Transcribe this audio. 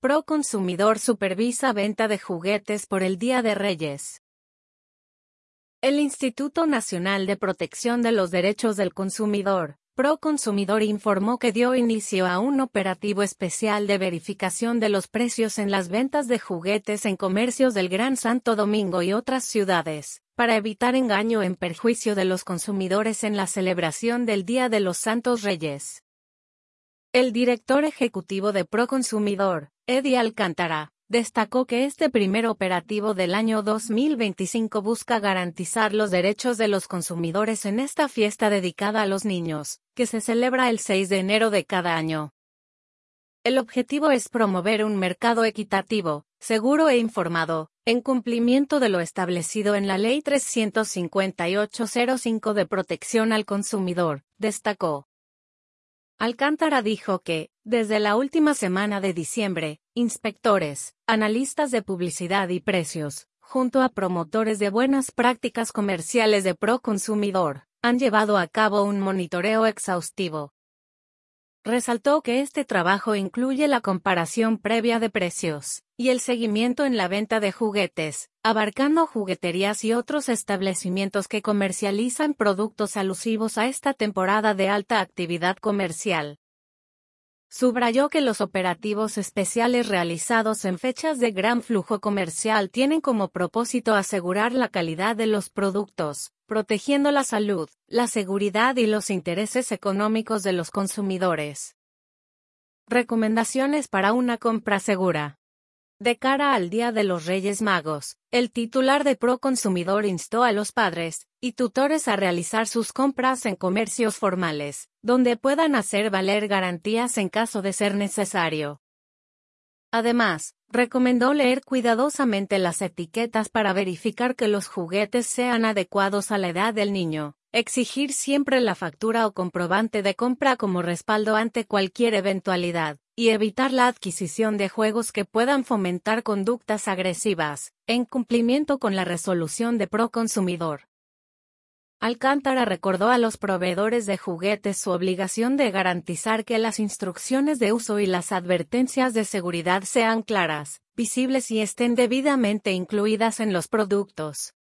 Proconsumidor supervisa venta de juguetes por el Día de Reyes. El Instituto Nacional de Protección de los Derechos del Consumidor, Proconsumidor, informó que dio inicio a un operativo especial de verificación de los precios en las ventas de juguetes en comercios del Gran Santo Domingo y otras ciudades, para evitar engaño en perjuicio de los consumidores en la celebración del Día de los Santos Reyes. El director ejecutivo de Proconsumidor, Eddie Alcántara, destacó que este primer operativo del año 2025 busca garantizar los derechos de los consumidores en esta fiesta dedicada a los niños, que se celebra el 6 de enero de cada año. El objetivo es promover un mercado equitativo, seguro e informado, en cumplimiento de lo establecido en la Ley 358/05 de Protección al Consumidor, destacó. Alcántara dijo que, desde la última semana de diciembre, inspectores, analistas de publicidad y precios, junto a promotores de buenas prácticas comerciales de Proconsumidor, han llevado a cabo un monitoreo exhaustivo. Resaltó que este trabajo incluye la comparación previa de precios y el seguimiento en la venta de juguetes, abarcando jugueterías y otros establecimientos que comercializan productos alusivos a esta temporada de alta actividad comercial. Subrayó que los operativos especiales realizados en fechas de gran flujo comercial tienen como propósito asegurar la calidad de los productos, protegiendo la salud, la seguridad y los intereses económicos de los consumidores. Recomendaciones para una compra segura. De cara al Día de los Reyes Magos, el titular de Proconsumidor instó a los padres y tutores a realizar sus compras en comercios formales, donde puedan hacer valer garantías en caso de ser necesario. Además, recomendó leer cuidadosamente las etiquetas para verificar que los juguetes sean adecuados a la edad del niño, exigir siempre la factura o comprobante de compra como respaldo ante cualquier eventualidad, y evitar la adquisición de juegos que puedan fomentar conductas agresivas, en cumplimiento con la resolución de Proconsumidor. Alcántara recordó a los proveedores de juguetes su obligación de garantizar que las instrucciones de uso y las advertencias de seguridad sean claras, visibles y estén debidamente incluidas en los productos.